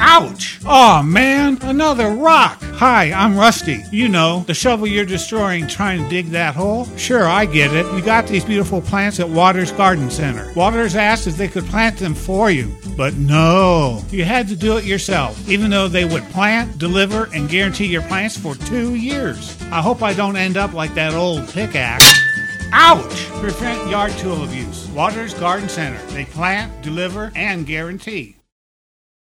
Ouch! Aw, man, another rock! Hi, I'm Rusty. You know, the shovel you're destroying trying to dig that hole? Sure, I get it. You got these beautiful plants at Waters Garden Center. Waters asked if they could plant them for you. But no, you had to do it yourself, even though they would plant, deliver, and guarantee your plants for 2 years. I hope I don't end up like that old pickaxe. Ouch! Prevent yard tool abuse. Waters Garden Center. They plant, deliver, and guarantee.